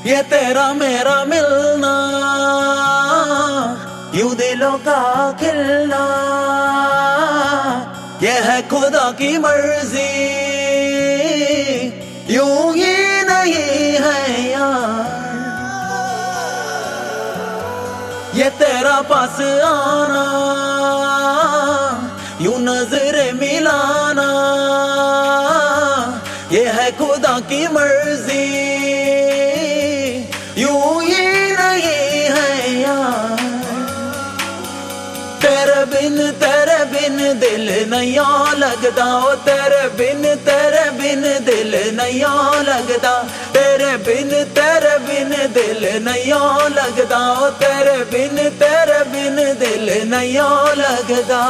ये तेरा मेरा मिलना, यूं दिलों का खिलना, ये है खुदा की मर्जी, यूं ही नहीं है यार। ये तेरा पास आना, यूं नजरे मिलाना, ये है खुदा की मर्जी, यूं ही नहीं है यार। तेरे बिन दिल नहीं लगता, ओ तेरे बिन दिल नहीं लगता, तेरे बिन दिल नहीं लगता, ओ तेरे बिन दिल नहीं लगता।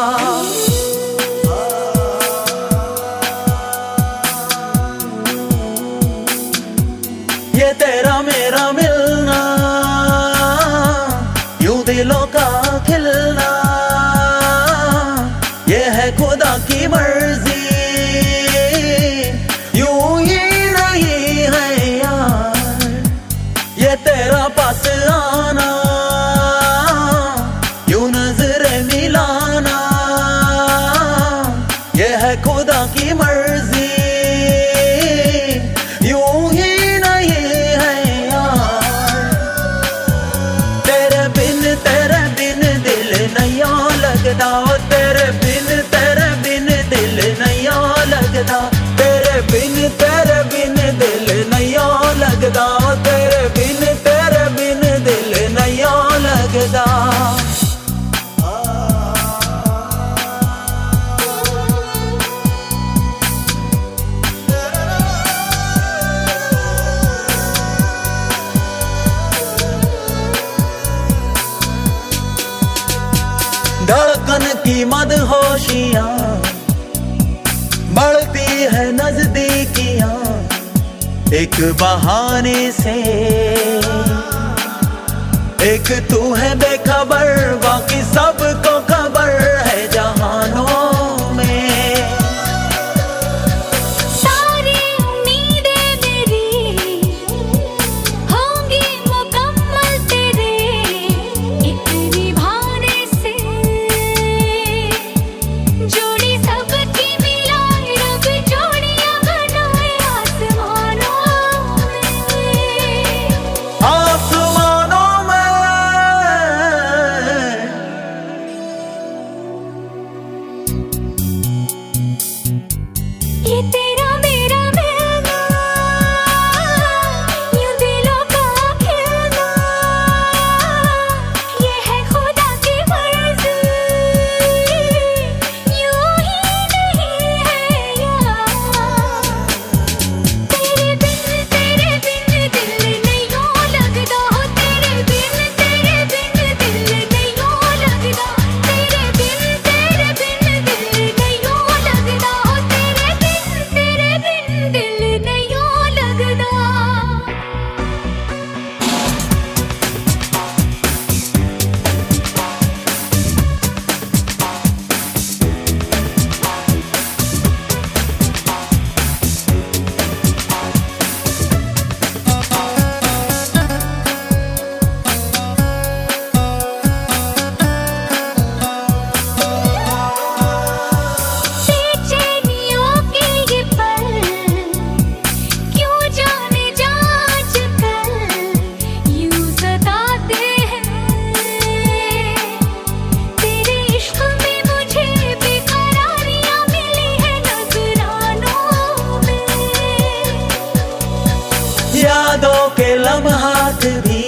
ये तेरा मेरा मिलना, यूं दिलों का खिलना, ये है खुदा की मर्जी, यूं ही नहीं है यार। ये तेरा पास आना, यूं नजरे मिलाना, ये है खुदा की मर्जी, यूं ही लगता, ओ तेरे बिन दिल नहीं लगता, तेरे बिन दिल नहीं लगता, ओ तेरे बिन दिल नहीं लगता। धड़कन की मदहोशियां बढ़ती है नजदीकियां, एक बहाने से, एक तू है बेखबर, बाकी सबको खबर है जहानों में। ये तेरा मेरा मिलना, यूं दिलों का खिलना, ये है खुदा की मर्जी, यूं ही नहीं है यार। तेरे बिन दिल नहीं लगता, हो तेरे बिन दिल नहीं लगता, तेरे बिन दिल नहीं लगता, हो तेरे बिन दिल नहीं लगता। यादों के लम्हात भी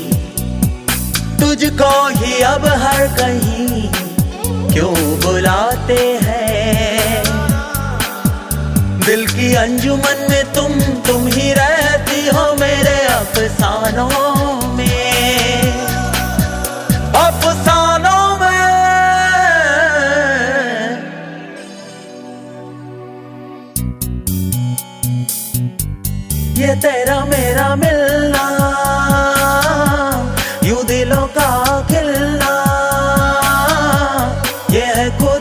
तुझको ही अब हर कहीं क्यों बुलाते हैं। दिल की अंजुमन में तुम ही रहती हो मेरे अफसानों में, अफसानों में। ये तेरा मेरा मिलना, यूं दिलों का खिलना, ये है